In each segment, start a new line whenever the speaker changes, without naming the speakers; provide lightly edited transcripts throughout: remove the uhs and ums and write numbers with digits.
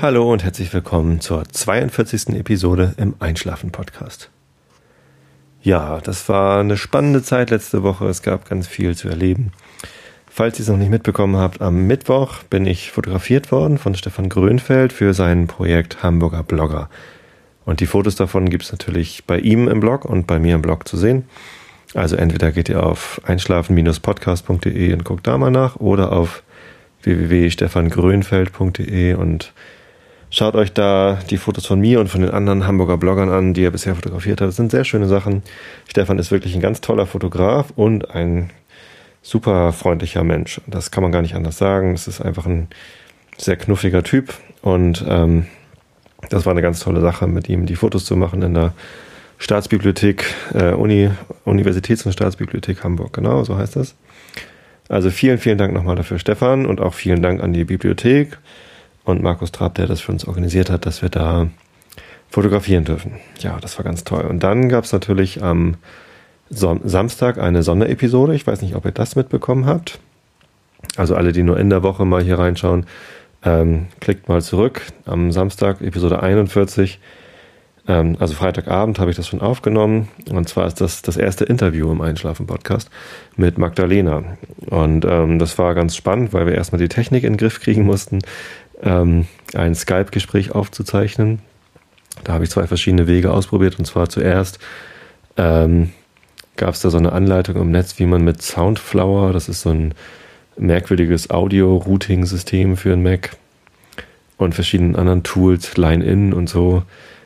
Hallo und herzlich willkommen zur 42. Episode im Einschlafen-Podcast. Ja, das war eine spannende Zeit letzte Woche. Es gab ganz viel zu erleben. Falls ihr es noch nicht mitbekommen habt, am Mittwoch bin ich fotografiert worden von Stefan Grönfeld für sein Projekt Hamburger Blogger. Und die Fotos davon gibt es natürlich bei ihm im Blog und bei mir im Blog zu sehen. Also entweder geht ihr auf einschlafen-podcast.de und guckt da mal nach oder auf www.stefangrönfeld.de und schaut euch da die Fotos von mir und von den anderen Hamburger Bloggern an, die er bisher fotografiert hat. Das sind sehr schöne Sachen. Stefan ist wirklich ein ganz toller Fotograf und ein super freundlicher Mensch. Das kann man gar nicht anders sagen. Es ist einfach ein sehr knuffiger Typ und das war eine ganz tolle Sache, mit ihm die Fotos zu machen in der Staatsbibliothek, Universitäts- und Staatsbibliothek Hamburg. Genau, so heißt das. Also vielen, vielen Dank nochmal dafür, Stefan, und auch vielen Dank an die Bibliothek und Markus Trapp, der das für uns organisiert hat, dass wir da fotografieren dürfen. Ja, das war ganz toll. Und dann gab es natürlich am Samstag eine Sonderepisode. Ich weiß nicht, ob ihr das mitbekommen habt. Also alle, die nur in der Woche mal hier reinschauen, klickt mal zurück. Am Samstag, Episode 41, also Freitagabend, habe ich das schon aufgenommen. Und zwar ist das erste Interview im Einschlafen-Podcast mit Magdalena. Und das war ganz spannend, weil wir erstmal die Technik in den Griff kriegen mussten, ein Skype-Gespräch aufzuzeichnen. Da habe ich 2 verschiedene Wege ausprobiert. Und zwar zuerst gab es da so eine Anleitung im Netz, wie man mit Soundflower, das ist so ein merkwürdiges Audio-Routing-System für einen Mac, und verschiedenen anderen Tools, Line-In und so,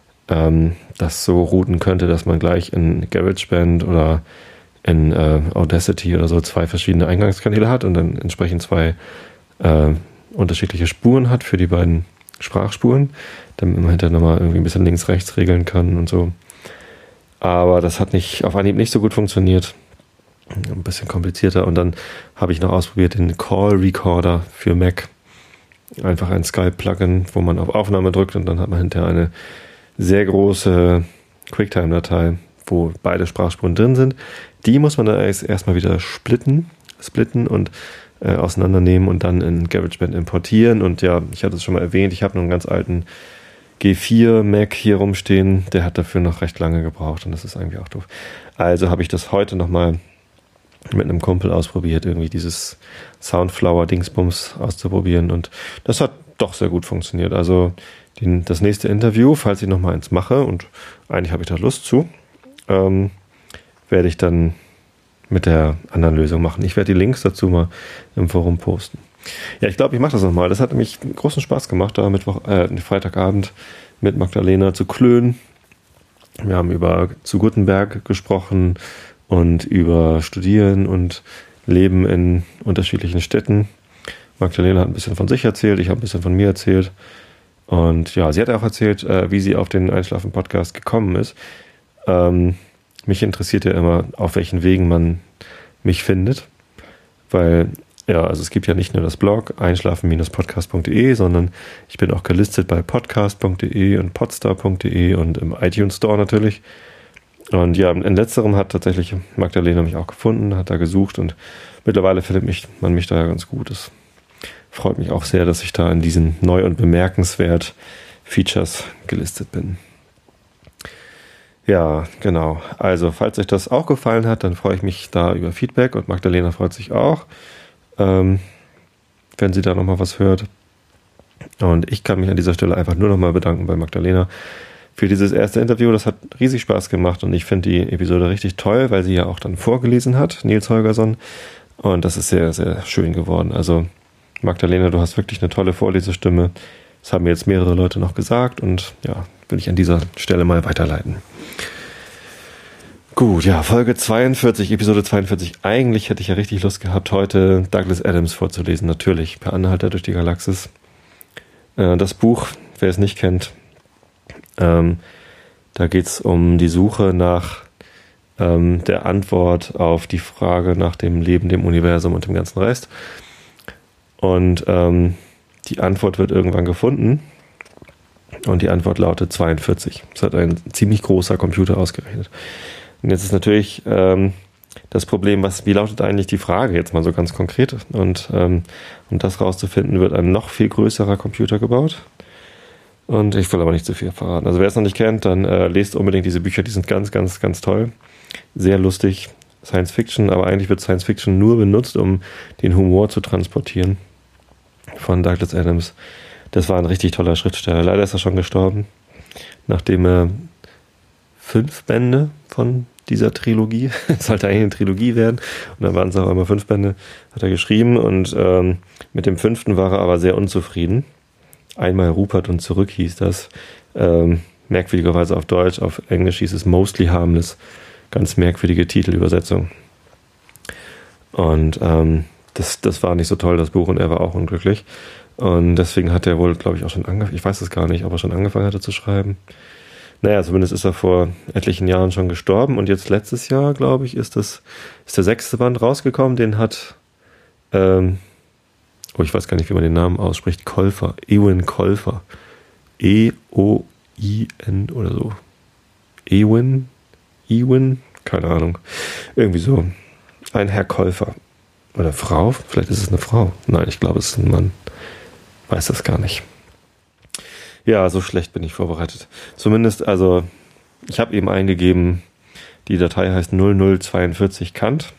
das so routen könnte, dass man gleich in GarageBand oder in Audacity oder so 2 verschiedene Eingangskanäle hat und dann entsprechend 2 unterschiedliche Spuren hat für die beiden Sprachspuren, damit man hinterher nochmal irgendwie ein bisschen links-rechts regeln kann und so. Aber das hat auf Anhieb nicht so gut funktioniert. Ein bisschen komplizierter. Und dann habe ich noch ausprobiert den Call Recorder für Mac. Einfach ein Skype-Plugin, wo man auf Aufnahme drückt und dann hat man hinterher eine sehr große QuickTime-Datei, wo beide Sprachspuren drin sind. Die muss man dann erstmal wieder splitten und auseinandernehmen und dann in GarageBand importieren. Und ja, ich hatte es schon mal erwähnt, ich habe noch einen ganz alten G4 Mac hier rumstehen, der hat dafür noch recht lange gebraucht und das ist eigentlich auch doof. Also habe ich das heute nochmal mit einem Kumpel ausprobiert, irgendwie dieses Soundflower-Dingsbums auszuprobieren, und das hat doch sehr gut funktioniert. Also das nächste Interview, falls ich nochmal eins mache, und eigentlich habe ich da Lust zu, werde ich dann mit der anderen Lösung machen. Ich werde die Links dazu mal im Forum posten. Ja, ich glaube, ich mache das nochmal. Das hat nämlich großen Spaß gemacht, da Freitagabend mit Magdalena zu klönen. Wir haben zu Gutenberg gesprochen und über Studieren und Leben in unterschiedlichen Städten. Magdalena hat ein bisschen von sich erzählt, ich habe ein bisschen von mir erzählt. Und ja, sie hat auch erzählt, wie sie auf den Einschlafen-Podcast gekommen ist. Mich interessiert ja immer, auf welchen Wegen man mich findet, weil ja, also es gibt ja nicht nur das Blog einschlafen-podcast.de, sondern ich bin auch gelistet bei podcast.de und podstar.de und im iTunes Store natürlich. Und ja, in letzterem hat tatsächlich Magdalena mich auch gefunden, hat da gesucht, und mittlerweile findet man mich da ja ganz gut. Es freut mich auch sehr, dass ich da in diesen neu und bemerkenswert Features gelistet bin. Ja, genau. Also, falls euch das auch gefallen hat, dann freue ich mich da über Feedback, und Magdalena freut sich auch, wenn sie da nochmal was hört. Und ich kann mich an dieser Stelle einfach nur nochmal bedanken bei Magdalena für dieses erste Interview. Das hat riesig Spaß gemacht und ich finde die Episode richtig toll, weil sie ja auch dann vorgelesen hat, Nils Holgersson. Und das ist sehr, sehr schön geworden. Also Magdalena, du hast wirklich eine tolle Vorlesestimme. Das haben mir jetzt mehrere Leute noch gesagt und ja, will ich an dieser Stelle mal weiterleiten. Gut, ja, Folge 42, Episode 42. Eigentlich hätte ich ja richtig Lust gehabt, heute Douglas Adams vorzulesen. Natürlich, Per Anhalter durch die Galaxis. Das Buch, wer es nicht kennt, da geht es um die Suche nach der Antwort auf die Frage nach dem Leben, dem Universum und dem ganzen Rest. Und die Antwort wird irgendwann gefunden. Und die Antwort lautet 42. Das hat ein ziemlich großer Computer ausgerechnet. Und jetzt ist natürlich das Problem, wie lautet eigentlich die Frage jetzt mal so ganz konkret? Und um das rauszufinden, wird ein noch viel größerer Computer gebaut. Und ich will aber nicht zu viel verraten. Also wer es noch nicht kennt, dann lest unbedingt diese Bücher, die sind ganz, ganz, ganz toll. Sehr lustig, Science Fiction, aber eigentlich wird Science Fiction nur benutzt, um den Humor zu transportieren von Douglas Adams. Das war ein richtig toller Schriftsteller. Leider ist er schon gestorben, nachdem er 5 Bände von dieser Trilogie, es sollte eigentlich eine Trilogie werden, und dann waren es auch immer 5 Bände, hat er geschrieben, und mit dem 5. war er aber sehr unzufrieden. Einmal Rupert und zurück hieß das. Merkwürdigerweise auf Deutsch, auf Englisch hieß es Mostly Harmless. Ganz merkwürdige Titelübersetzung. Und das war nicht so toll, das Buch, und er war auch unglücklich. Und deswegen hat er wohl, glaube ich, auch schon angefangen, ich weiß es gar nicht, ob er schon angefangen hatte zu schreiben. Naja, zumindest ist er vor etlichen Jahren schon gestorben, und jetzt letztes Jahr, glaube ich, ist der 6. Band rausgekommen, den hat ich weiß gar nicht, wie man den Namen ausspricht, Colfer, Eowyn Colfer. E-O-I-N oder so. Eowyn, keine Ahnung. Irgendwie so. Ein Herr Colfer. Oder Frau? Vielleicht ist es eine Frau. Nein, ich glaube, es ist ein Mann. Weiß das gar nicht. Ja, so schlecht bin ich vorbereitet. Zumindest, also, ich habe eben eingegeben, die Datei heißt 0042 Kant.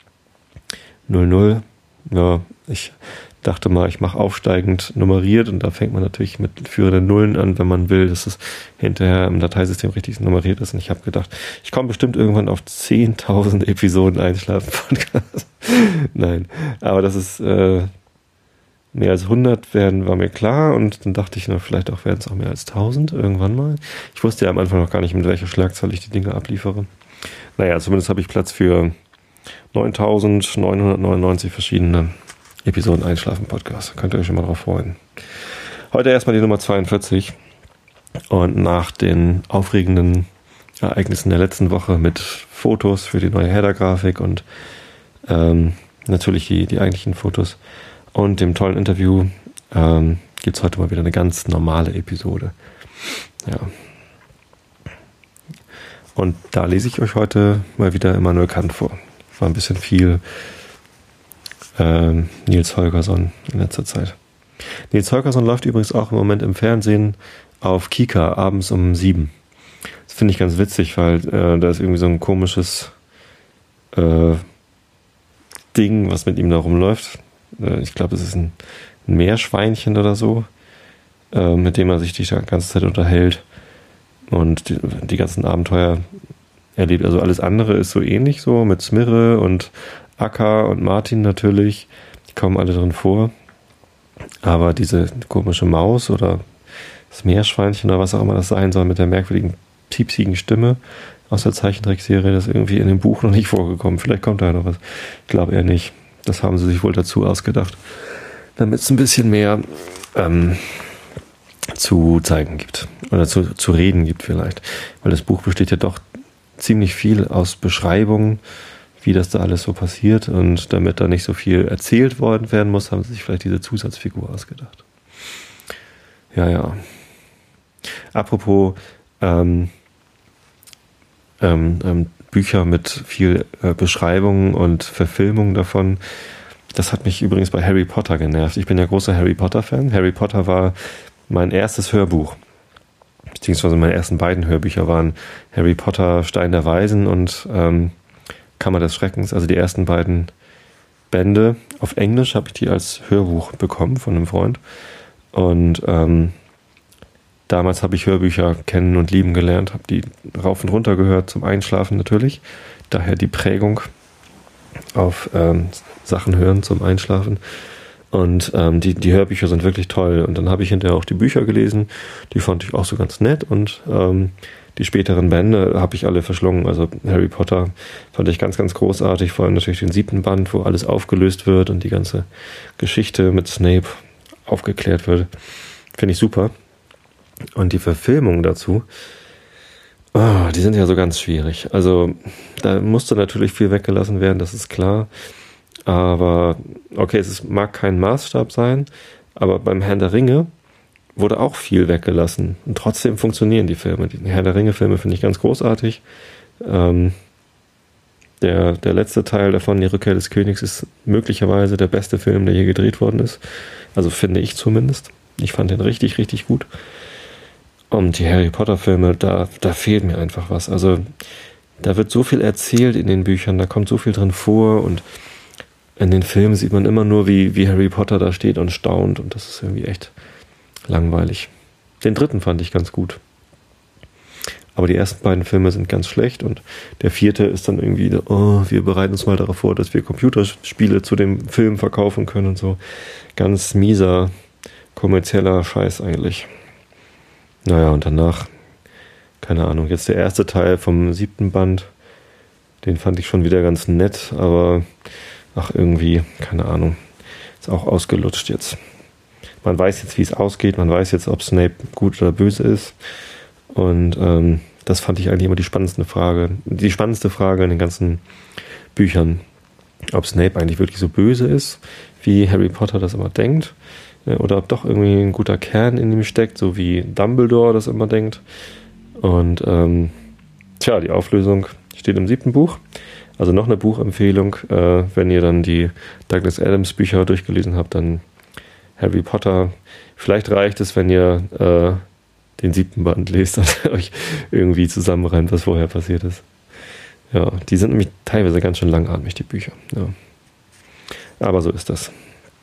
00, ja, ich dachte mal, ich mache aufsteigend nummeriert, und da fängt man natürlich mit führenden Nullen an, wenn man will, dass es hinterher im Dateisystem richtig nummeriert ist. Und ich habe gedacht, ich komme bestimmt irgendwann auf 10.000 Episoden Einschlafen-Podcast. Nein, aber das ist mehr als 100 werden, war mir klar, und dann dachte ich, vielleicht auch werden es auch mehr als 1000 irgendwann mal. Ich wusste ja am Anfang noch gar nicht, mit welcher Schlagzahl ich die Dinge abliefere. Naja, zumindest habe ich Platz für 9.999 verschiedene Episoden Einschlafen-Podcast. Könnt ihr euch schon mal drauf freuen. Heute erstmal die Nummer 42. Und nach den aufregenden Ereignissen der letzten Woche mit Fotos für die neue Header-Grafik und natürlich die eigentlichen Fotos und dem tollen Interview gibt es heute mal wieder eine ganz normale Episode. Ja. Und da lese ich euch heute mal wieder Immanuel Kant vor. War ein bisschen viel Nils Holgersson in letzter Zeit. Nils Holgersson läuft übrigens auch im Moment im Fernsehen auf Kika abends um 7. Das finde ich ganz witzig, weil da ist irgendwie so ein komisches Ding, was mit ihm da rumläuft. Ich glaube, es ist ein Meerschweinchen oder so, mit dem er sich die ganze Zeit unterhält und die ganzen Abenteuer erlebt. Also alles andere ist so ähnlich, so mit Smirre und Akka und Martin natürlich, die kommen alle drin vor. Aber diese komische Maus oder das Meerschweinchen oder was auch immer das sein soll, mit der merkwürdigen, piepsigen Stimme aus der Zeichentrickserie, das ist irgendwie in dem Buch noch nicht vorgekommen. Vielleicht kommt da noch was. Ich glaube eher nicht. Das haben sie sich wohl dazu ausgedacht, damit es ein bisschen mehr zu zeigen gibt. Oder zu reden gibt vielleicht. Weil das Buch besteht ja doch ziemlich viel aus Beschreibungen, wie das da alles so passiert, und damit da nicht so viel erzählt worden werden muss, haben sie sich vielleicht diese Zusatzfigur ausgedacht. Ja. Apropos Bücher mit viel Beschreibungen und Verfilmungen davon, das hat mich übrigens bei Harry Potter genervt. Ich bin ja großer Harry Potter-Fan. Harry Potter war mein erstes Hörbuch, beziehungsweise meine ersten beiden Hörbücher waren Harry Potter, Stein der Weisen und Kammer des Schreckens, also die ersten beiden Bände. Auf Englisch habe ich die als Hörbuch bekommen von einem Freund. Und damals habe ich Hörbücher kennen und lieben gelernt, habe die rauf und runter gehört, zum Einschlafen natürlich. Daher die Prägung auf Sachen hören zum Einschlafen. Und die Hörbücher sind wirklich toll. Und dann habe ich hinterher auch die Bücher gelesen. Die fand ich auch so ganz nett. Und die späteren Bände habe ich alle verschlungen. Also Harry Potter fand ich ganz, ganz großartig. Vor allem natürlich den 7. Band, wo alles aufgelöst wird und die ganze Geschichte mit Snape aufgeklärt wird. Finde ich super. Und die Verfilmungen dazu, die sind ja so ganz schwierig. Also da musste natürlich viel weggelassen werden, das ist klar. Aber okay, mag kein Maßstab sein, aber beim Herrn der Ringe wurde auch viel weggelassen. Und trotzdem funktionieren die Filme. Die Herr der Ringe-Filme finde ich ganz großartig. Der letzte Teil davon, die Rückkehr des Königs, ist möglicherweise der beste Film, der je gedreht worden ist. Also finde ich zumindest. Ich fand den richtig, richtig gut. Und die Harry Potter Filme, da fehlt mir einfach was. Also da wird so viel erzählt in den Büchern, da kommt so viel drin vor und in den Filmen sieht man immer nur, wie Harry Potter da steht und staunt und das ist irgendwie echt langweilig. Den dritten fand ich ganz gut. Aber die ersten beiden Filme sind ganz schlecht und der vierte ist dann irgendwie, wir bereiten uns mal darauf vor, dass wir Computerspiele zu dem Film verkaufen können und so. Ganz mieser, kommerzieller Scheiß eigentlich. Naja, und danach, keine Ahnung, jetzt der erste Teil vom 7. Band, den fand ich schon wieder ganz nett, aber irgendwie, keine Ahnung, ist auch ausgelutscht jetzt. Man weiß jetzt, wie es ausgeht, man weiß jetzt, ob Snape gut oder böse ist. Und das fand ich eigentlich immer die spannendste Frage in den ganzen Büchern. Ob Snape eigentlich wirklich so böse ist, wie Harry Potter das immer denkt. Oder ob doch irgendwie ein guter Kern in ihm steckt, so wie Dumbledore das immer denkt. Und die Auflösung steht im 7. Buch. Also noch eine Buchempfehlung. Wenn ihr dann die Douglas Adams Bücher durchgelesen habt, dann Harry Potter. Vielleicht reicht es, wenn ihr den 7. Band lest und euch irgendwie zusammenreimt, was vorher passiert ist. Ja, die sind nämlich teilweise ganz schön langatmig, die Bücher. Ja. Aber so ist das.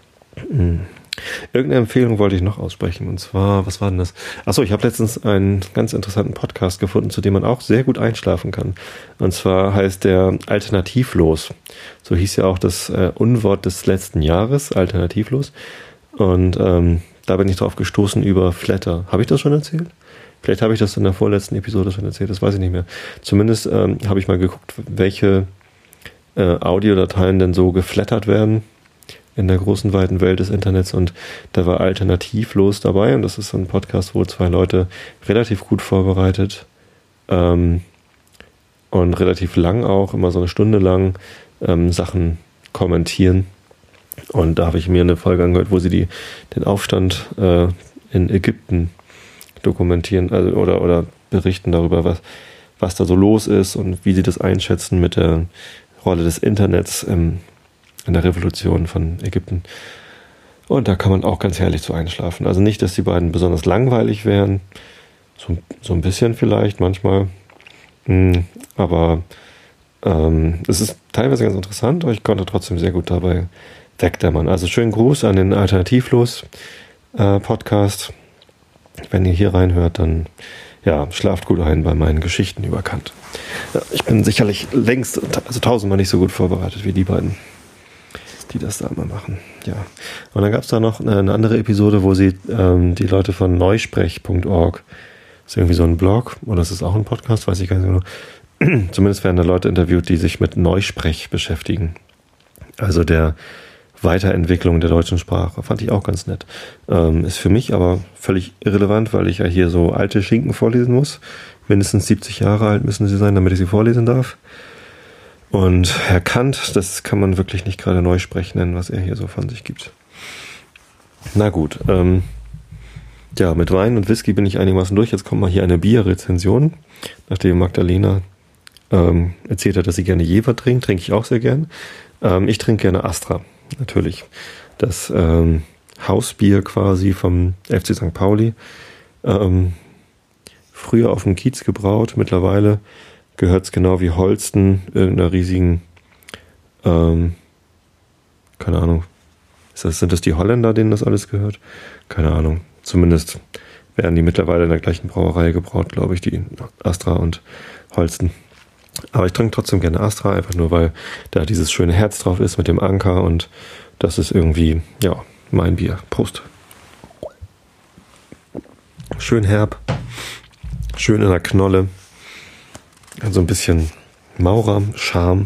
Irgendeine Empfehlung wollte ich noch aussprechen. Und zwar, was war denn das? Achso, ich habe letztens einen ganz interessanten Podcast gefunden, zu dem man auch sehr gut einschlafen kann. Und zwar heißt der Alternativlos. So hieß ja auch das Unwort des letzten Jahres, Alternativlos. Und da bin ich drauf gestoßen über Flatter. Habe ich das schon erzählt? Vielleicht habe ich das in der vorletzten Episode schon erzählt, das weiß ich nicht mehr. Zumindest habe ich mal geguckt, welche Audiodateien denn so geflattert werden in der großen, weiten Welt des Internets. Und da war Alternativlos dabei. Und das ist so ein Podcast, wo 2 Leute relativ gut vorbereitet und relativ lang auch, immer so eine Stunde lang Sachen kommentieren. Und da habe ich mir eine Folge angehört, wo sie den Aufstand in Ägypten dokumentieren, also oder berichten darüber, was da so los ist und wie sie das einschätzen mit der Rolle des Internets in der Revolution von Ägypten. Und da kann man auch ganz herrlich zu einschlafen. Also nicht, dass die beiden besonders langweilig wären, so ein bisschen vielleicht manchmal, aber es ist teilweise ganz interessant, aber ich konnte trotzdem sehr gut dabei wegdämmern. Also schönen Gruß an den Alternativlos Podcast. Wenn ihr hier reinhört, dann schlaft gut ein bei meinen Geschichten über Kant. Ja, ich bin sicherlich längst, also 1000-mal nicht so gut vorbereitet wie die beiden, die das da immer machen. Ja. Und dann gab es da noch eine andere Episode, wo sie die Leute von neusprech.org, ist irgendwie so ein Blog, oder ist es auch ein Podcast, weiß ich gar nicht genau. Zumindest werden da Leute interviewt, die sich mit Neusprech beschäftigen. Also der Weiterentwicklung der deutschen Sprache. Fand ich auch ganz nett. Ist für mich aber völlig irrelevant, weil ich ja hier so alte Schinken vorlesen muss. Mindestens 70 Jahre alt müssen sie sein, damit ich sie vorlesen darf. Und Herr Kant, das kann man wirklich nicht gerade Neusprech nennen, was er hier so von sich gibt. Na gut. Mit Wein und Whisky bin ich einigermaßen durch. Jetzt kommt mal hier eine Bierrezension. Nachdem Magdalena erzählt hat, dass sie gerne Jever trinkt, trinke ich auch sehr gern. Ich trinke gerne Astra. Natürlich. Das Hausbier quasi vom FC St. Pauli. Früher auf dem Kiez gebraut. Mittlerweile gehört es genau wie Holsten irgendeiner riesigen, keine Ahnung. Sind das die Holländer, denen das alles gehört? Keine Ahnung. Zumindest werden die mittlerweile in der gleichen Brauerei gebraut, glaube ich, die Astra und Holsten. Aber ich trinke trotzdem gerne Astra, einfach nur, weil da dieses schöne Herz drauf ist mit dem Anker und das ist irgendwie, mein Bier. Prost. Schön herb, schön in der Knolle, so ein bisschen Maurer-Charme.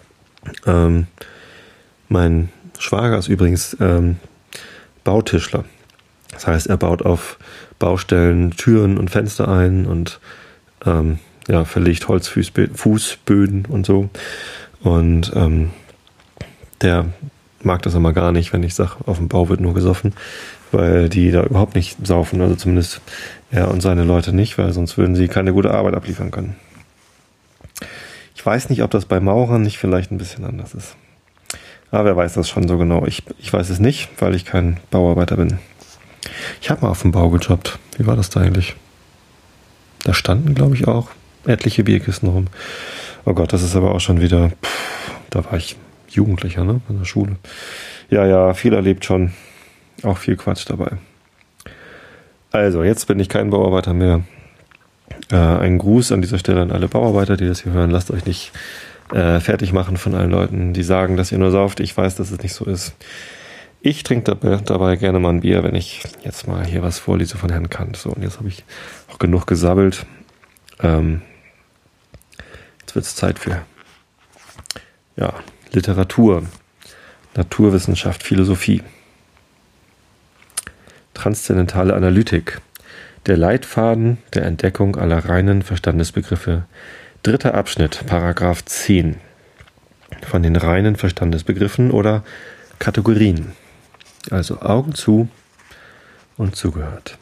Mein Schwager ist übrigens Bautischler. Das heißt, er baut auf Baustellen Türen und Fenster ein und verlegt Holzfußböden und so. Und der mag das immer gar nicht, wenn ich sage, auf dem Bau wird nur gesoffen, weil die da überhaupt nicht saufen, also zumindest er und seine Leute nicht, weil sonst würden sie keine gute Arbeit abliefern können. Ich weiß nicht, ob das bei Maurern nicht vielleicht ein bisschen anders ist. Aber wer weiß das schon so genau? Ich weiß es nicht, weil ich kein Bauarbeiter bin. Ich habe mal auf dem Bau gejobbt. Wie war das da eigentlich? Da standen, glaube ich, auch etliche Bierkisten rum. Oh Gott, das ist aber auch schon wieder, da war ich Jugendlicher, ne, in der Schule. Ja, viel erlebt schon. Auch viel Quatsch dabei. Also, jetzt bin ich kein Bauarbeiter mehr. Ein Gruß an dieser Stelle an alle Bauarbeiter, die das hier hören. Lasst euch nicht fertig machen von allen Leuten, die sagen, dass ihr nur sauft. Ich weiß, dass es nicht so ist. Ich trinke dabei gerne mal ein Bier, wenn ich jetzt mal hier was vorlese von Herrn Kant. So, und jetzt habe ich auch genug gesabbelt. Jetzt wird es Zeit für Literatur, Naturwissenschaft, Philosophie. Transzendentale Analytik. Der Leitfaden der Entdeckung aller reinen Verstandesbegriffe. 3. Abschnitt, Paragraph 10. Von den reinen Verstandesbegriffen oder Kategorien. Also Augen zu und zugehört.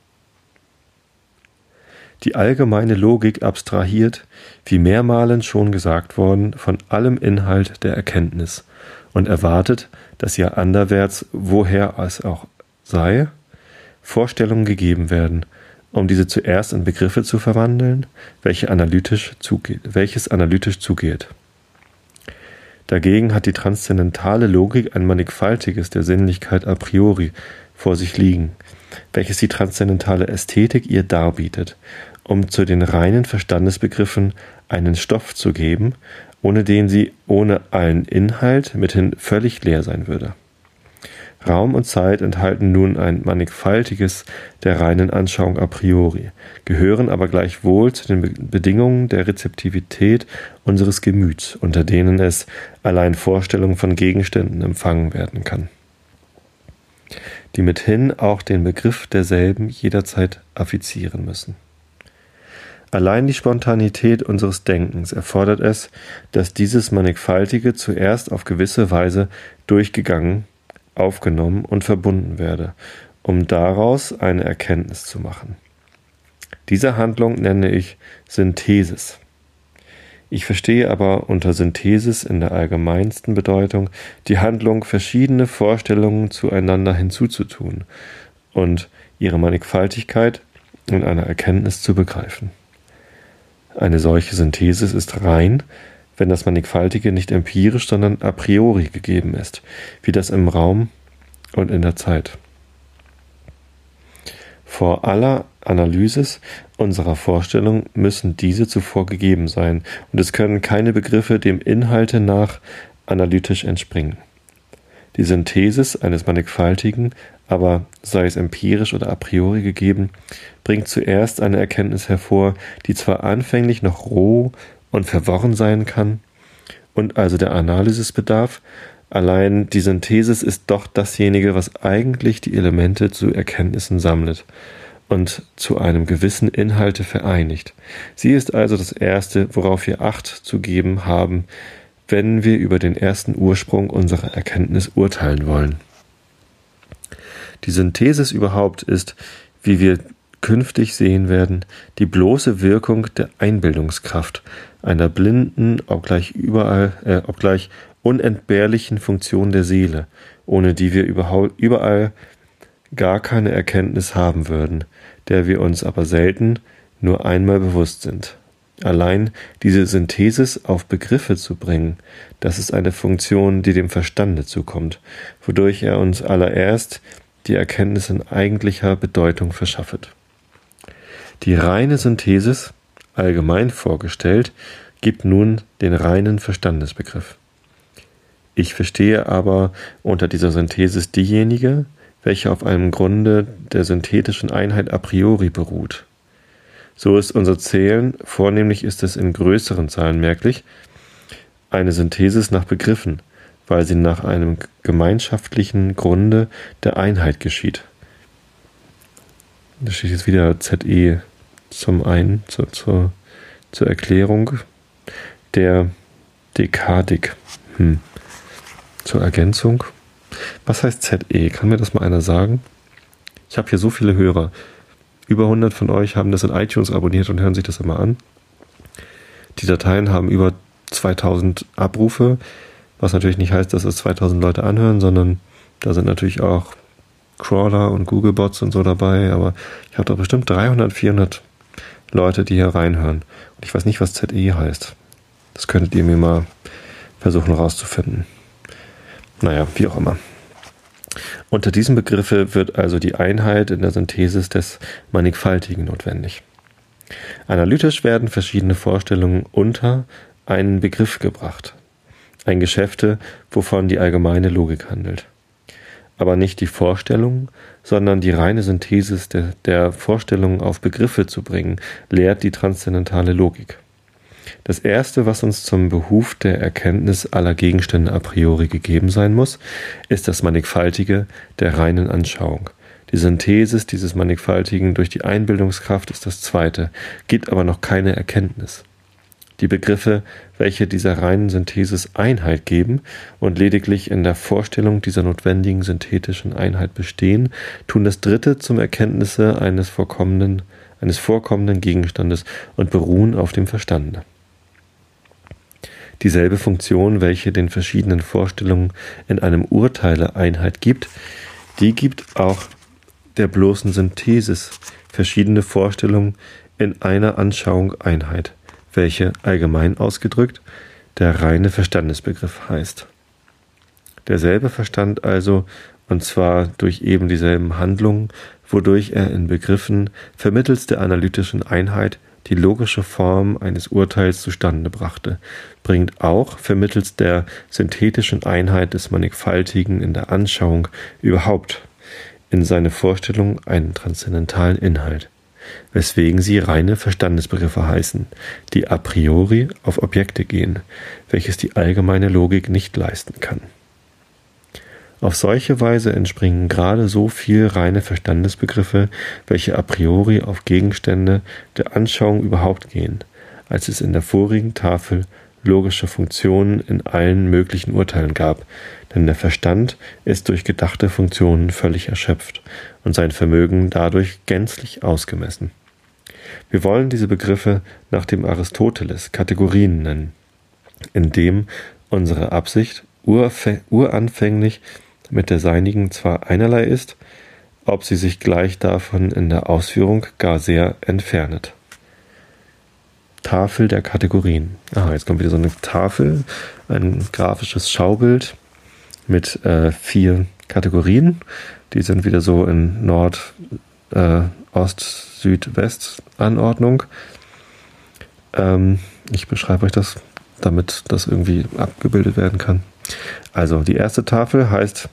Die allgemeine Logik abstrahiert, wie mehrmals schon gesagt worden, von allem Inhalt der Erkenntnis und erwartet, dass ihr anderwärts, woher es auch sei, Vorstellungen gegeben werden, um diese zuerst in Begriffe zu verwandeln, welches analytisch zugeht. Dagegen hat die transzendentale Logik ein mannigfaltiges der Sinnlichkeit a priori vor sich liegen, welches die transzendentale Ästhetik ihr darbietet, um zu den reinen Verstandesbegriffen einen Stoff zu geben, ohne den sie ohne allen Inhalt mithin völlig leer sein würde. Raum und Zeit enthalten nun ein mannigfaltiges der reinen Anschauung a priori, gehören aber gleichwohl zu den Bedingungen der Rezeptivität unseres Gemüts, unter denen es allein Vorstellung von Gegenständen empfangen werden kann, die mithin auch den Begriff derselben jederzeit affizieren müssen. Allein die Spontanität unseres Denkens erfordert es, dass dieses Mannigfaltige zuerst auf gewisse Weise durchgegangen, aufgenommen und verbunden werde, um daraus eine Erkenntnis zu machen. Diese Handlung nenne ich Synthesis. Ich verstehe aber unter Synthesis in der allgemeinsten Bedeutung die Handlung, verschiedene Vorstellungen zueinander hinzuzutun und ihre Mannigfaltigkeit in einer Erkenntnis zu begreifen. Eine solche Synthesis ist rein, wenn das Mannigfaltige nicht empirisch, sondern a priori gegeben ist, wie das im Raum und in der Zeit. Vor aller Analysis unserer Vorstellung müssen diese zuvor gegeben sein, und es können keine Begriffe dem Inhalte nach analytisch entspringen. Die Synthesis eines Mannigfaltigen, aber sei es empirisch oder a priori gegeben, bringt zuerst eine Erkenntnis hervor, die zwar anfänglich noch roh und verworren sein kann und also der Analysis bedarf, allein die Synthesis ist doch dasjenige, was eigentlich die Elemente zu Erkenntnissen sammelt und zu einem gewissen Inhalte vereinigt. Sie ist also das Erste, worauf wir Acht zu geben haben, wenn wir über den ersten Ursprung unserer Erkenntnis urteilen wollen. Die Synthesis überhaupt ist, wie wir künftig sehen werden, die bloße Wirkung der Einbildungskraft, einer blinden, obgleich unentbehrlichen Funktion der Seele, ohne die wir überall gar keine Erkenntnis haben würden, der wir uns aber selten nur einmal bewusst sind. Allein diese Synthesis auf Begriffe zu bringen, das ist eine Funktion, die dem Verstande zukommt, wodurch er uns allererst die Erkenntnis in eigentlicher Bedeutung verschaffet. Die reine Synthesis, allgemein vorgestellt, gibt nun den reinen Verstandesbegriff. Ich verstehe aber unter dieser Synthesis diejenige, welche auf einem Grunde der synthetischen Einheit a priori beruht. So ist unser Zählen, vornehmlich ist es in größeren Zahlen merklich, eine Synthesis nach Begriffen, weil sie nach einem gemeinschaftlichen Grunde der Einheit geschieht. Da steht jetzt wieder ZE zur Erklärung der Dekadik. Zur Ergänzung. Was heißt ZE? Kann mir das mal einer sagen? Ich habe hier so viele Hörer. Über 100 von euch haben das in iTunes abonniert und hören sich das immer an. Die Dateien haben über 2000 Abrufe, was natürlich nicht heißt, dass es 2000 Leute anhören, sondern da sind natürlich auch Crawler und Googlebots und so dabei, aber ich habe da bestimmt 300, 400 Leute, die hier reinhören. Und ich weiß nicht, was ZE heißt. Das könntet ihr mir mal versuchen rauszufinden. Naja, wie auch immer. Unter diesem Begriffe wird also die Einheit in der Synthesis des Mannigfaltigen notwendig. Analytisch werden verschiedene Vorstellungen unter einen Begriff gebracht. Ein Geschäfte, wovon die allgemeine Logik handelt. Aber nicht die Vorstellung, sondern die reine Synthesis der Vorstellungen auf Begriffe zu bringen, lehrt die transzendentale Logik. Das Erste, was uns zum Behuf der Erkenntnis aller Gegenstände a priori gegeben sein muss, ist das Mannigfaltige der reinen Anschauung. Die Synthesis dieses Mannigfaltigen durch die Einbildungskraft ist das Zweite, gibt aber noch keine Erkenntnis. Die Begriffe, welche dieser reinen Synthesis Einheit geben und lediglich in der Vorstellung dieser notwendigen synthetischen Einheit bestehen, tun das Dritte zum Erkenntnisse eines vorkommenden Gegenstandes und beruhen auf dem Verstande. Dieselbe Funktion, welche den verschiedenen Vorstellungen in einem Urteile Einheit gibt, die gibt auch der bloßen Synthesis verschiedene Vorstellungen in einer Anschauung Einheit, welche allgemein ausgedrückt der reine Verstandesbegriff heißt. Derselbe Verstand also, und zwar durch eben dieselben Handlungen, wodurch er in Begriffen vermittels der analytischen Einheit die logische Form eines Urteils zustande brachte, bringt auch vermittels der synthetischen Einheit des Mannigfaltigen in der Anschauung überhaupt in seine Vorstellung einen transzendentalen Inhalt, weswegen sie reine Verstandesbegriffe heißen, die a priori auf Objekte gehen, welches die allgemeine Logik nicht leisten kann. Auf solche Weise entspringen gerade so viel reine Verstandesbegriffe, welche a priori auf Gegenstände der Anschauung überhaupt gehen, als es in der vorigen Tafel logische Funktionen in allen möglichen Urteilen gab, denn der Verstand ist durch gedachte Funktionen völlig erschöpft und sein Vermögen dadurch gänzlich ausgemessen. Wir wollen diese Begriffe nach dem Aristoteles Kategorien nennen, indem unsere Absicht uranfänglich mit der seinigen zwar einerlei ist, ob sie sich gleich davon in der Ausführung gar sehr entfernet. Tafel der Kategorien. Jetzt kommt wieder so eine Tafel, ein grafisches Schaubild mit 4 Kategorien. Die sind wieder so in Nord-, Ost-, Süd-, West-Anordnung. Ich beschreibe euch das, damit das irgendwie abgebildet werden kann. Also die erste Tafel heißt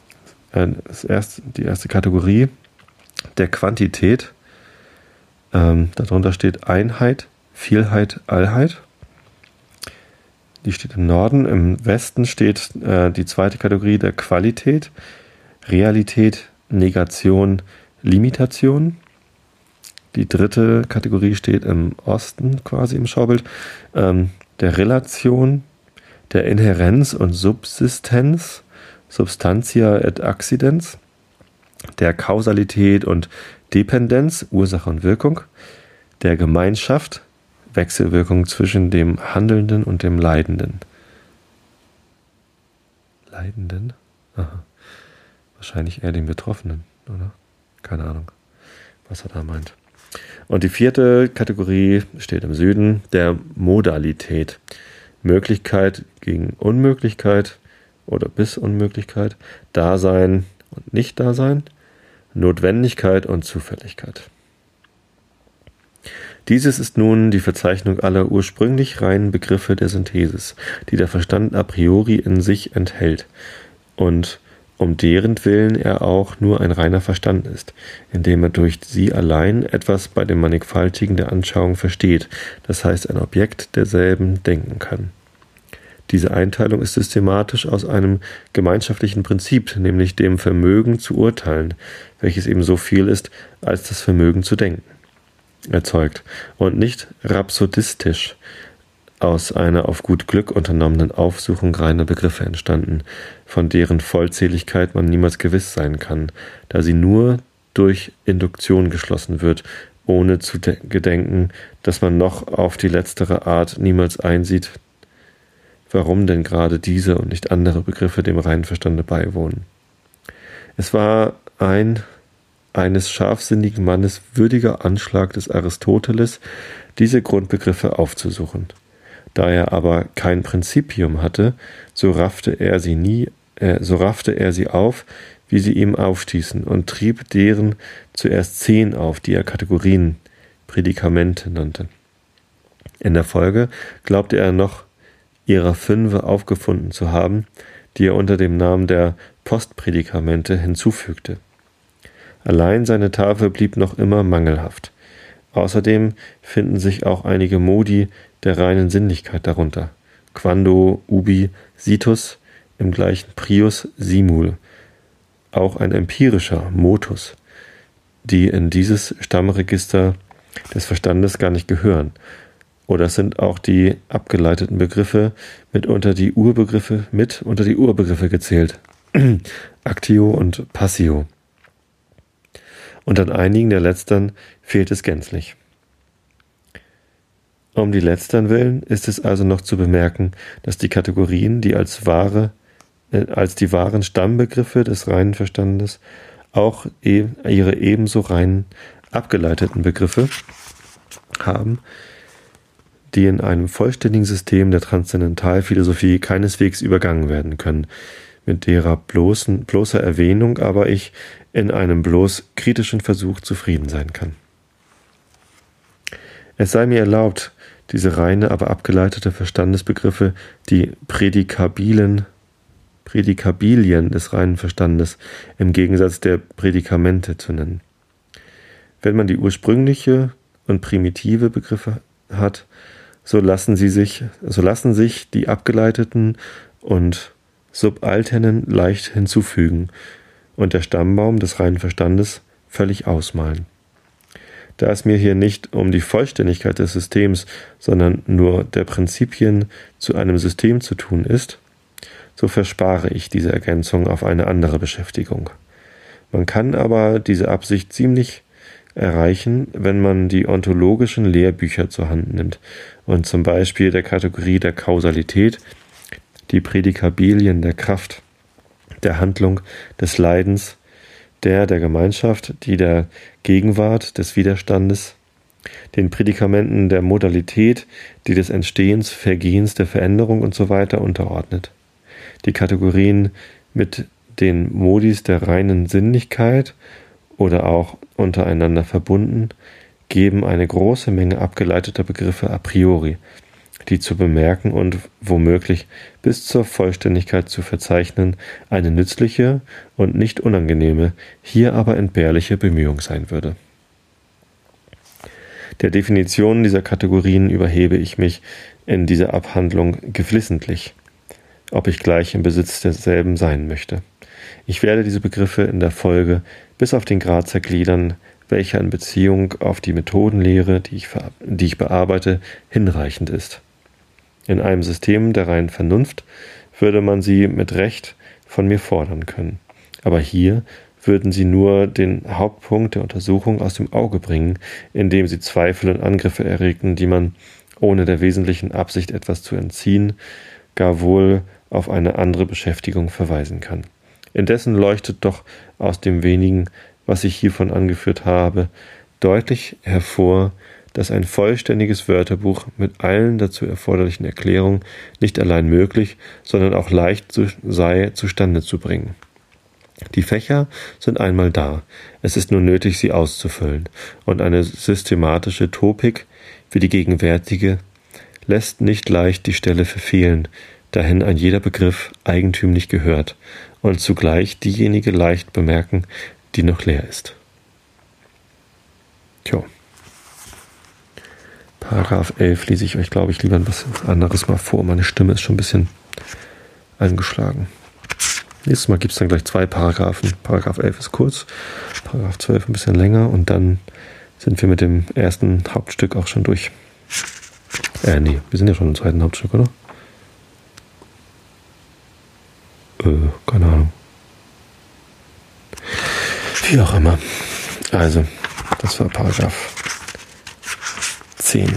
die erste Kategorie der Quantität. Darunter steht Einheit, Vielheit, Allheit. Die steht im Norden. Im Westen steht die zweite Kategorie der Qualität, Realität, Negation, Limitation. Die dritte Kategorie steht im Osten, quasi im Schaubild, der Relation, der Inhärenz und Subsistenz, Substantia et Accidens, der Kausalität und Dependenz, Ursache und Wirkung, der Gemeinschaft, Wechselwirkung zwischen dem Handelnden und dem Leidenden. Leidenden? Aha. Wahrscheinlich eher den Betroffenen, oder? Keine Ahnung, was er da meint. Und die vierte Kategorie steht im Süden, der Modalität. Möglichkeit gegen Unmöglichkeit oder bis Unmöglichkeit, Dasein und Nicht-Dasein, Notwendigkeit und Zufälligkeit. Dieses ist nun die Verzeichnung aller ursprünglich reinen Begriffe der Synthesis, die der Verstand a priori in sich enthält und um deren Willen er auch nur ein reiner Verstand ist, indem er durch sie allein etwas bei dem Mannigfaltigen der Anschauung versteht, das heißt ein Objekt derselben denken kann. Diese Einteilung ist systematisch aus einem gemeinschaftlichen Prinzip, nämlich dem Vermögen zu urteilen, welches eben so viel ist als das Vermögen zu denken, erzeugt und nicht rhapsodistisch aus einer auf gut Glück unternommenen Aufsuchung reiner Begriffe entstanden, von deren Vollzähligkeit man niemals gewiss sein kann, da sie nur durch Induktion geschlossen wird, ohne zu gedenken, dass man noch auf die letztere Art niemals einsieht, warum denn gerade diese und nicht andere Begriffe dem reinen Verstande beiwohnen. Es war ein eines scharfsinnigen Mannes würdiger Anschlag des Aristoteles, diese Grundbegriffe aufzusuchen. Da er aber kein Prinzipium hatte, so raffte er sie auf, wie sie ihm aufstießen, und trieb deren zuerst 10 auf, die er Kategorien, Prädikamente nannte. In der Folge glaubte er noch ihrer 5 aufgefunden zu haben, die er unter dem Namen der Postprädikamente hinzufügte. Allein seine Tafel blieb noch immer mangelhaft. Außerdem finden sich auch einige Modi der reinen Sinnlichkeit darunter. Quando, ubi, situs, im gleichen prius, simul. Auch ein empirischer Motus, die in dieses Stammregister des Verstandes gar nicht gehören. Oder es sind auch die abgeleiteten Begriffe mit unter die Urbegriffe gezählt. Actio und Passio. Und an einigen der letztern fehlt es gänzlich. Um die letztern willen ist es also noch zu bemerken, dass die Kategorien, die als die wahren Stammbegriffe des reinen Verstandes auch ihre ebenso reinen abgeleiteten Begriffe haben, die in einem vollständigen System der Transzendentalphilosophie keineswegs übergangen werden können, mit derer bloßer Erwähnung aber ich in einem bloß kritischen Versuch zufrieden sein kann. Es sei mir erlaubt, diese reine, aber abgeleitete Verstandesbegriffe, die Prädikabilien des reinen Verstandes im Gegensatz der Prädikamente zu nennen. Wenn man die ursprüngliche und primitive Begriffe hat, so lassen sich die abgeleiteten und subalternen leicht hinzufügen und der Stammbaum des reinen Verstandes völlig ausmalen. Da es mir hier nicht um die Vollständigkeit des Systems, sondern nur der Prinzipien zu einem System zu tun ist, so verspare ich diese Ergänzung auf eine andere Beschäftigung. Man kann aber diese Absicht ziemlich erreichen, wenn man die ontologischen Lehrbücher zur Hand nimmt und zum Beispiel der Kategorie der Kausalität, die Prädikabilien der Kraft, der Handlung, des Leidens, der Gemeinschaft, die der Gegenwart, des Widerstandes, den Prädikamenten der Modalität, die des Entstehens, Vergehens, der Veränderung usw. unterordnet. Die Kategorien mit den Modis der reinen Sinnlichkeit oder auch untereinander verbunden, geben eine große Menge abgeleiteter Begriffe a priori, die zu bemerken und womöglich bis zur Vollständigkeit zu verzeichnen eine nützliche und nicht unangenehme, hier aber entbehrliche Bemühung sein würde. Der Definition dieser Kategorien überhebe ich mich in dieser Abhandlung geflissentlich, ob ich gleich im Besitz derselben sein möchte. Ich werde diese Begriffe in der Folge bis auf den Grad zergliedern, welcher in Beziehung auf die Methodenlehre, die ich bearbeite, hinreichend ist. In einem System der reinen Vernunft würde man sie mit Recht von mir fordern können. Aber hier würden sie nur den Hauptpunkt der Untersuchung aus dem Auge bringen, indem sie Zweifel und Angriffe erregten, die man, ohne der wesentlichen Absicht etwas zu entziehen, gar wohl auf eine andere Beschäftigung verweisen kann. Indessen leuchtet doch aus dem wenigen, was ich hiervon angeführt habe, deutlich hervor, dass ein vollständiges Wörterbuch mit allen dazu erforderlichen Erklärungen nicht allein möglich, sondern auch leicht sei, zustande zu bringen. Die Fächer sind einmal da, es ist nur nötig, sie auszufüllen, und eine systematische Topik, wie die gegenwärtige, lässt nicht leicht die Stelle verfehlen, dahin ein jeder Begriff eigentümlich gehört und zugleich diejenige leicht bemerken, die noch leer ist. Tja. Paragraph 11 lese ich euch, glaube ich, lieber etwas anderes mal vor. Meine Stimme ist schon ein bisschen angeschlagen. Nächstes Mal gibt es dann gleich 2 Paragraphen. Paragraph 11 ist kurz, Paragraph 12 ein bisschen länger und dann sind wir mit dem ersten Hauptstück auch schon durch. Nee, wir sind ja schon im zweiten Hauptstück, oder? Keine Ahnung. Wie auch immer. Also, das war Paragraph 10.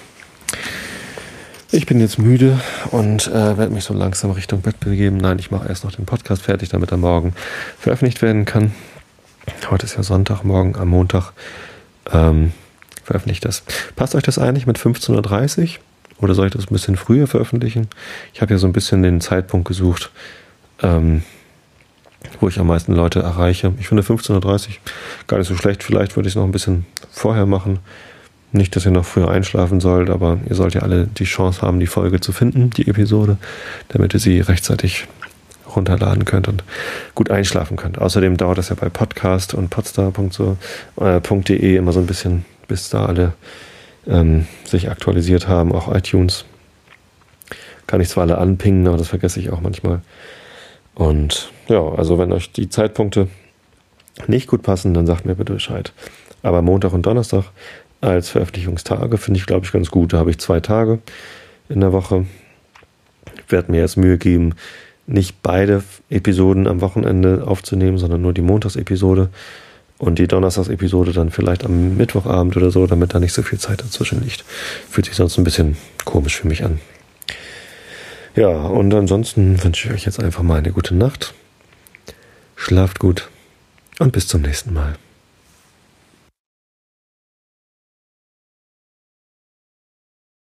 Ich bin jetzt müde und werde mich so langsam Richtung Bett begeben. Nein, ich mache erst noch den Podcast fertig, damit er morgen veröffentlicht werden kann. Heute ist ja Sonntag, morgen am Montag veröffentliche ich das. Passt euch das eigentlich mit 15:30 Uhr? Oder soll ich das ein bisschen früher veröffentlichen? Ich habe ja so ein bisschen den Zeitpunkt gesucht, wo ich am meisten Leute erreiche. Ich finde 15:30 Uhr gar nicht so schlecht. Vielleicht würde ich es noch ein bisschen vorher machen. Nicht, dass ihr noch früher einschlafen sollt, aber ihr sollt ja alle die Chance haben, die Folge zu finden, die Episode, damit ihr sie rechtzeitig runterladen könnt und gut einschlafen könnt. Außerdem dauert das ja bei Podcast und podstar.de immer so ein bisschen, bis da alle sich aktualisiert haben, auch iTunes. Kann ich zwar alle anpingen, aber das vergesse ich auch manchmal. Und ja, also wenn euch die Zeitpunkte nicht gut passen, dann sagt mir bitte Bescheid. Aber Montag und Donnerstag als Veröffentlichungstage finde ich, glaube ich, ganz gut. Da habe ich 2 Tage in der Woche. Ich werde mir jetzt Mühe geben, nicht beide Episoden am Wochenende aufzunehmen, sondern nur die Montagsepisode und die Donnerstagsepisode dann vielleicht am Mittwochabend oder so, damit da nicht so viel Zeit dazwischen liegt. Fühlt sich sonst ein bisschen komisch für mich an. Ja, und ansonsten wünsche ich euch jetzt einfach mal eine gute Nacht. Schlaft gut und bis zum nächsten Mal.